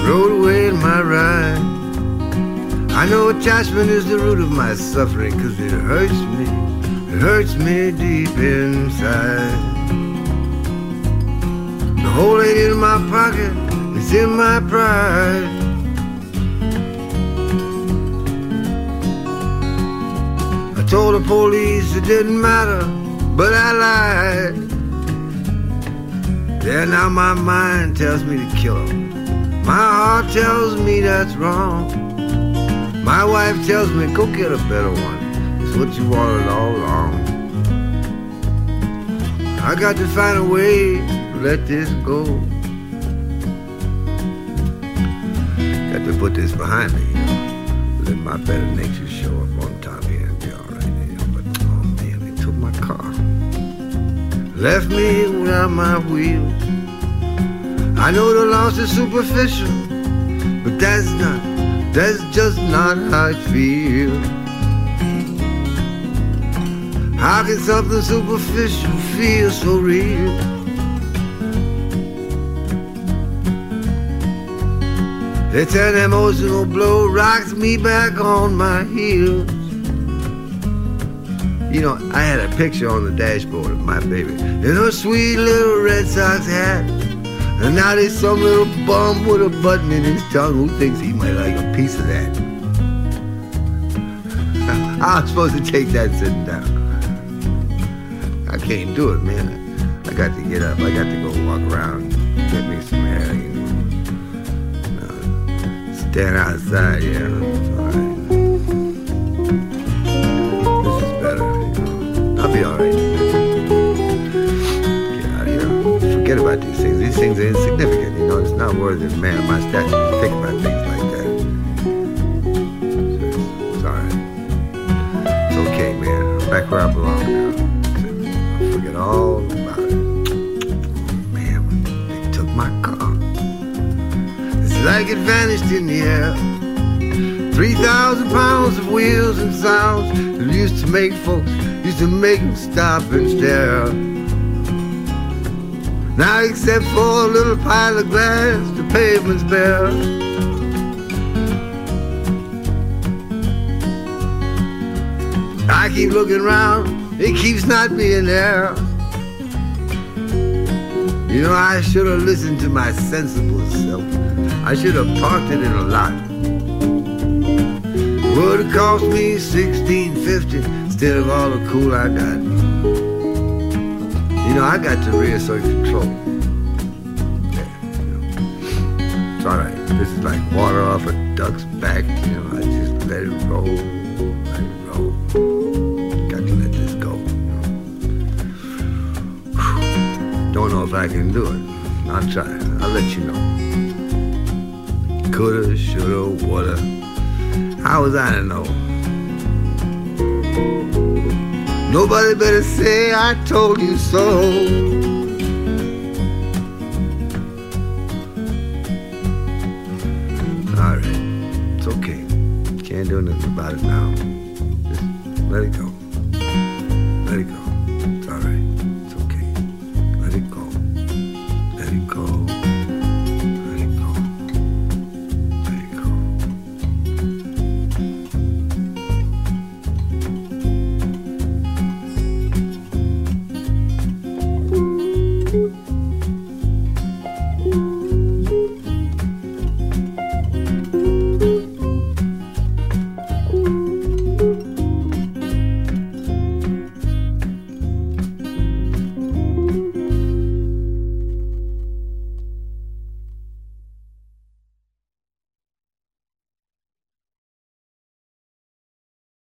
rode away in my ride. I know attachment is the root of my suffering, 'cause it hurts me deep inside. The hole ain't in my pocket, it's in my pride. I told the police it didn't matter, but I lied. Yeah, now my mind tells me to kill him. My heart tells me that's wrong. My wife tells me, go get a better one. It's what you wanted all along. I got to find a way to let this go. Got to put this behind me, you know. Let my better nature show up on top here and be all right, you know. But, oh man, they took my car. Left me without my wheels. I know the loss is superficial, but that's just not how it feels. How can something superficial feel so real? It's an emotional blow, rocks me back on my heels. You know, I had a picture on the dashboard of my baby in her sweet little Red Sox hat. And now there's some little bum with a button in his tongue who thinks he might like a piece of that. I'm supposed to take that sitting down. I can't do it, man. I got to get up. I got to go walk around, get me some air. You know. Stand outside, yeah. It's all right. This is better. You know. I'll be all right. Forget about these things. These things are insignificant, you know. It's not worthy of man of my stature to think about things like that. So it's all right. It's okay, man. I'm back where I belong now. I'll forget all about it. Oh, man, they took my car. It's like it vanished in the air. 3,000 pounds of wheels and sounds that used to make them stop and stare. Now except for a little pile of glass, the pavement's bare. I keep looking around, it keeps not being there. You know, I should have listened to my sensible self. I should have parked it in a lot. Would have cost me $16.50 instead of all the cool I got. You know, I got to reassert control. Yeah, you know. It's all right. This is like water off a duck's back. You know, I just let it roll, let it roll. Got to let this go. You know. Don't know if I can do it. I'll try. I'll let you know. Coulda, shoulda, woulda. How was I to know? Nobody better say I told you so. All right, it's okay. Can't do nothing about it now. Just let it go.